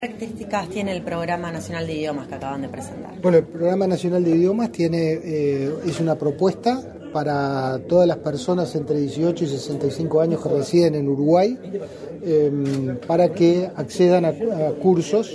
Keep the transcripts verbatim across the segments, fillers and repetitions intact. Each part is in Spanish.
¿Qué características tiene el Programa Nacional de Idiomas que acaban de presentar? Bueno, el Programa Nacional de Idiomas tiene, eh, es una propuesta para todas las personas entre dieciocho y sesenta y cinco años que residen en Uruguay, eh, para que accedan a, a cursos,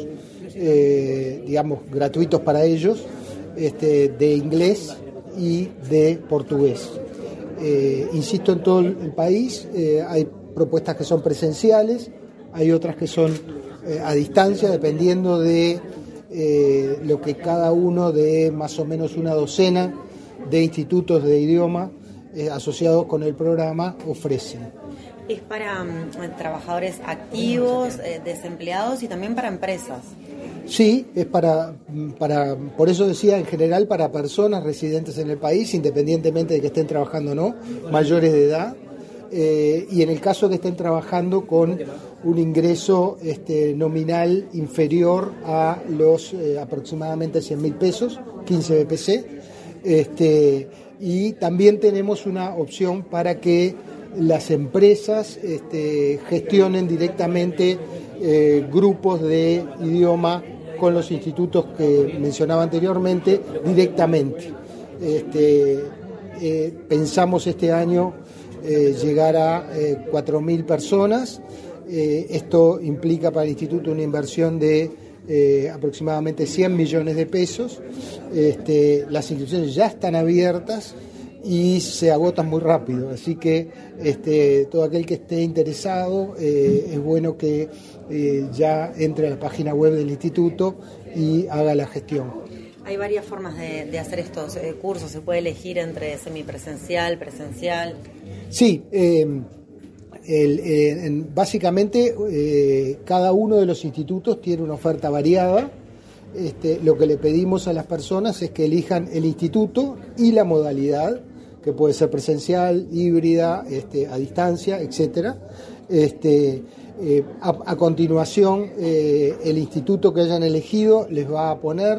eh, digamos, gratuitos para ellos, este, de inglés y de portugués. Eh, insisto, en todo el país eh, hay propuestas que son presenciales, hay otras que son eh, a distancia, dependiendo de eh, lo que cada uno de más o menos una docena de institutos de idioma eh, asociados con el programa ofrecen. Es para um, trabajadores activos, eh, desempleados y también para empresas. Sí, es para, para, por eso decía, en general para personas residentes en el país, independientemente de que estén trabajando o no, mayores de edad, eh, y en el caso que estén trabajando con un ingreso este, nominal inferior a los eh, aproximadamente cien mil pesos, quince B P C, este, y también tenemos una opción para que las empresas este, gestionen directamente eh, grupos de idioma con los institutos que mencionaba anteriormente, directamente. Este, eh, pensamos este año eh, llegar a eh, cuatro mil personas. Eh, esto implica para el instituto una inversión de eh, aproximadamente cien millones de pesos. Este, las inscripciones ya están abiertas y se agotan muy rápido, así que este, todo aquel que esté interesado eh, es bueno que eh, ya entre a la página web del instituto y haga la gestión. Hay varias formas de, de hacer estos eh, cursos, se puede elegir entre semipresencial, presencial. Sí, eh, el, eh, en, básicamente eh, cada uno de los institutos tiene una oferta variada. Este, lo que le pedimos a las personas es que elijan el instituto y la modalidad, que puede ser presencial, híbrida, este, a distancia, etcétera. Este, eh, a, a continuación, eh, el instituto que hayan elegido les va a poner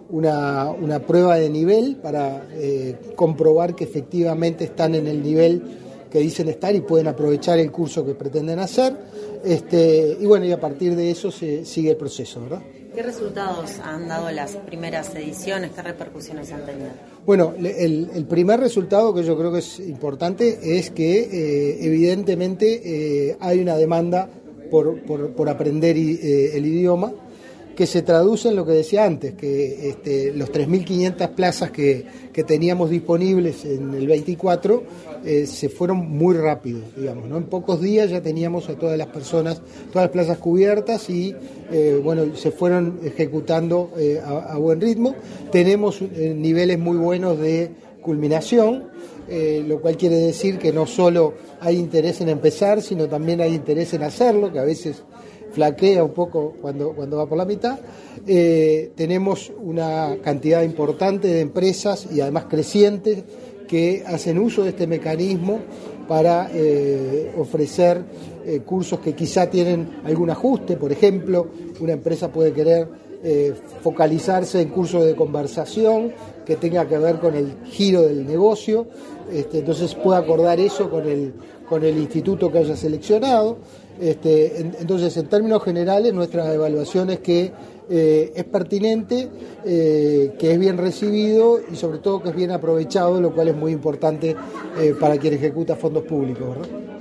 una, una prueba de nivel para eh, comprobar que efectivamente están en el nivel que dicen estar y pueden aprovechar el curso que pretenden hacer. Este, y bueno, y a partir de eso se sigue el proceso, ¿verdad? ¿Qué resultados han dado las primeras ediciones? ¿Qué repercusiones han tenido? Bueno, el, el primer resultado que yo creo que es importante es que eh, evidentemente eh, hay una demanda por, por, por aprender eh, el idioma, que se traduce en lo que decía antes, que este, los tres mil quinientas plazas que, que teníamos disponibles en el veinticuatro eh, se fueron muy rápido, digamos, ¿no? En pocos días ya teníamos a todas las personas, todas las plazas cubiertas y eh, bueno, se fueron ejecutando eh, a, a buen ritmo. Tenemos eh, niveles muy buenos de culminación, eh, lo cual quiere decir que no solo hay interés en empezar, sino también hay interés en hacerlo, que a veces flaquea un poco cuando, cuando va por la mitad. Eh, tenemos una cantidad importante de empresas y además crecientes que hacen uso de este mecanismo para eh, ofrecer eh, cursos que quizá tienen algún ajuste. Por ejemplo, una empresa puede querer eh, focalizarse en cursos de conversación que tenga que ver con el giro del negocio, este, entonces puede acordar eso con el, con el instituto que haya seleccionado. Este, en, entonces, en términos generales, nuestra evaluación es que eh, es pertinente, eh, que es bien recibido y sobre todo que es bien aprovechado, lo cual es muy importante eh, para quien ejecuta fondos públicos, ¿verdad?